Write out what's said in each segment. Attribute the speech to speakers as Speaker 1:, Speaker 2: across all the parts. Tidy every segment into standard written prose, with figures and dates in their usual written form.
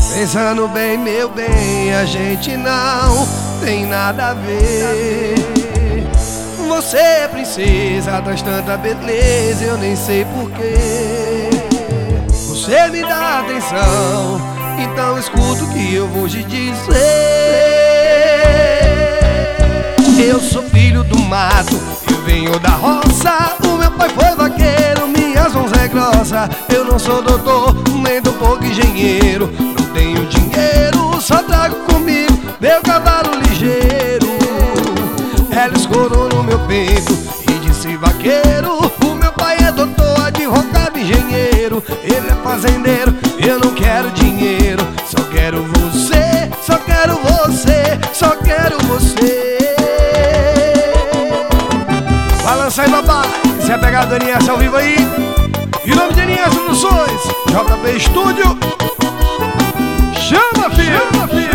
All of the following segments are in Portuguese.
Speaker 1: Pensando bem, meu bem, a gente não tem nada a ver. Você é princesa, traz tanta beleza, eu nem sei porquê. Você me dá atenção, então escuta o que eu vou te dizer. Eu sou filho do mato, eu venho da roça. O meu pai foi vaqueiro, minhas mãos é grossa. Eu não sou doutor, nem do pouco engenheiro. Não tenho dinheiro, só trago comigo meu cavalo ligeiro. Ela escorou no meu peito e disse vaqueiro. O meu pai é doutor, advogado, engenheiro. Ele é fazendeiro, eu não quero dinheiro. Só quero você, só quero você, só quero você. Balança aí, papai, se é pegado NS ao vivo aí. Em nome de NS Produções, JP Estúdio. Chama, filho! Chama, filho!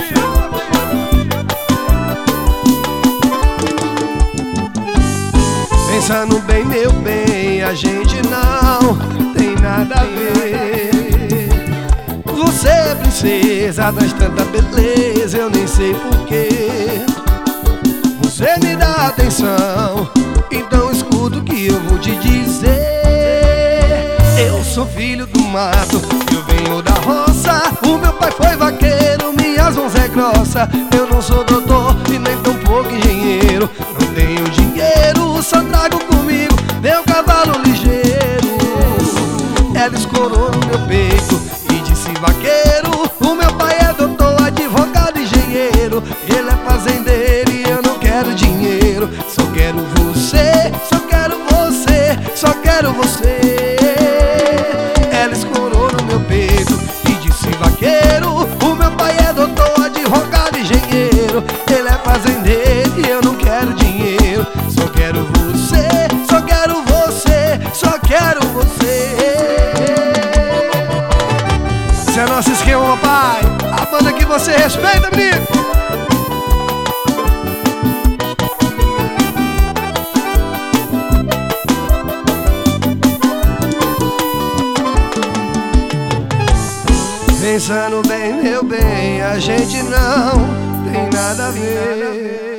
Speaker 1: Pensando bem, meu bem, a gente não tem nada a ver. Você é princesa, traz tanta beleza, eu nem sei porquê. Você me dá atenção, então escuta o que eu vou te dizer. Eu sou filho do mato, eu venho da roça. O meu pai foi vaqueiro, minhas mãos é grossa. Eu não sou doutor e nem tão pouco engenheiro. Não tenho dinheiro, só trago comigo meu cavalo ligeiro. Ela escorou no meu peito e disse vaqueiro. O meu pai é doutor, advogado, engenheiro. Ele é fazendeiro e eu não quero dinheiro. Só quero você, só quero você, só quero você. Ela escorou no meu peito e disse vaqueiro. O meu pai é doutor, advogado, engenheiro. Ele é fazendeiro e eu não quero dinheiro. Só quero você, só quero você, só quero você. Esse é nosso esquema, papai. A banda que você respeita, menino. Pensando bem, meu bem, a gente não tem nada a ver.